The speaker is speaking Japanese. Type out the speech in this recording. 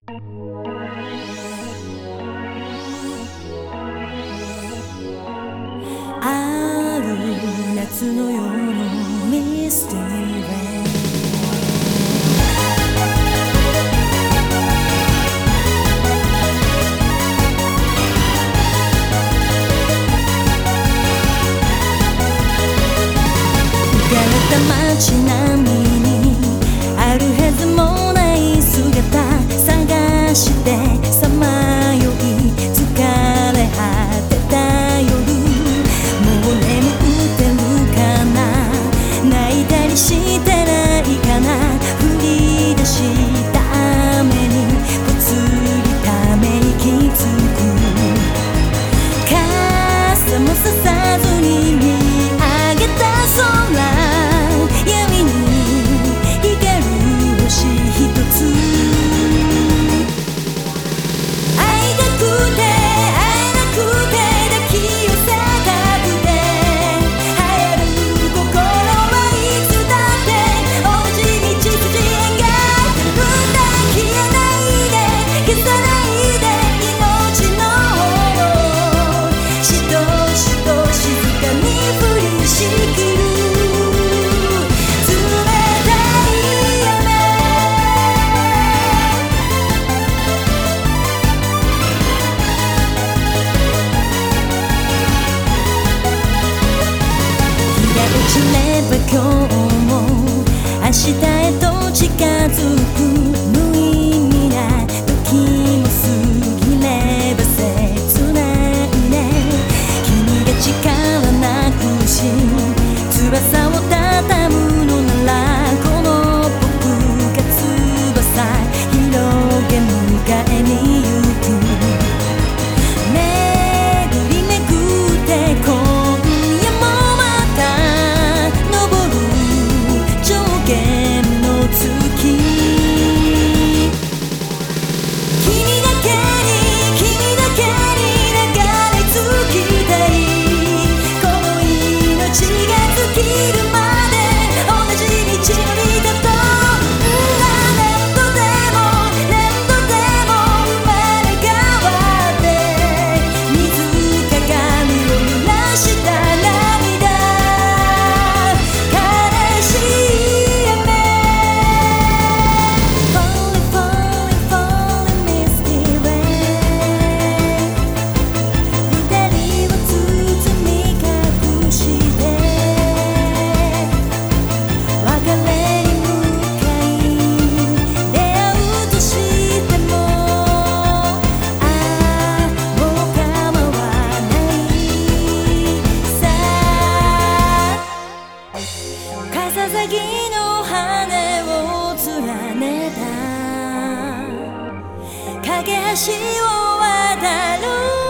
ある夏の夜のミステリー街並みにあるはずもない姿探してさまよい疲れ果てた夜もう眠ってるかな泣いたりしてないかな降り出した雨にぽつりため息つく傘もささずに見上げた空知れば今日も明日へと近づく無意味な時も過ぎれば切ないね君が力なくし翼を畳むのならこの僕が翼広げ迎えに行くささぎの羽を連ねた架け橋を渡る